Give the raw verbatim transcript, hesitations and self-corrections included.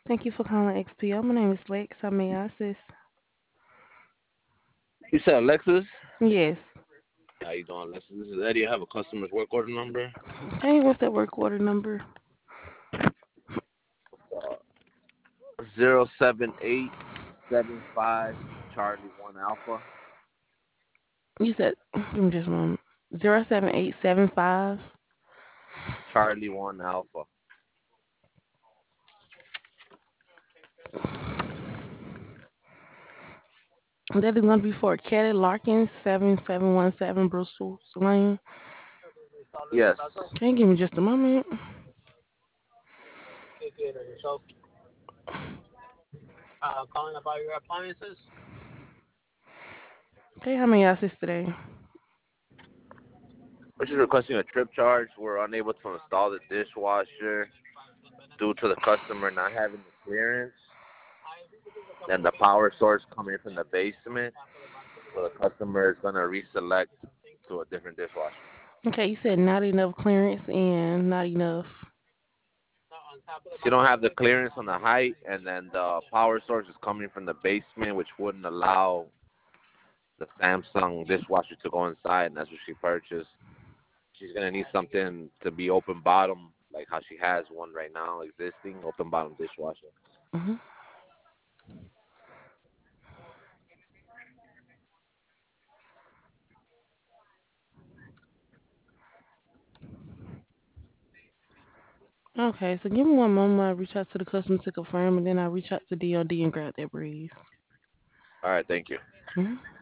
Thank you for calling X P O. My name is Lex. How may I assist? You said Alexis? Yes. How you doing, Alexis? This is Eddie. I have a customer's work order number. Okay, what's that work order number? Uh, zero seven eight seven five Charlie One Alpha. You said, give me just a moment. Zero seven eight seven five. Charlie One Alpha. That is going to be for Kelly Larkins, seven seven one seven Bristol Lane. Yes. Okay, give me just a moment. Okay, how may I assist today? We're just requesting a trip charge. We're unable to install the dishwasher due to the customer not having the clearance and the power source coming from the basement. So the customer is gonna reselect to a different dishwasher. Okay, you said not enough clearance and not enough. She don't have the clearance on the height, and then the power source is coming from the basement, which wouldn't allow the Samsung dishwasher to go inside, and that's what she purchased. She's gonna need something to be open bottom, like how she has one right now, existing open bottom dishwasher. hmm Okay, so give me one moment. I'll reach out to the customer to confirm, and then I'll reach out to D O D and grab that breeze. All right, thank you. Mhm.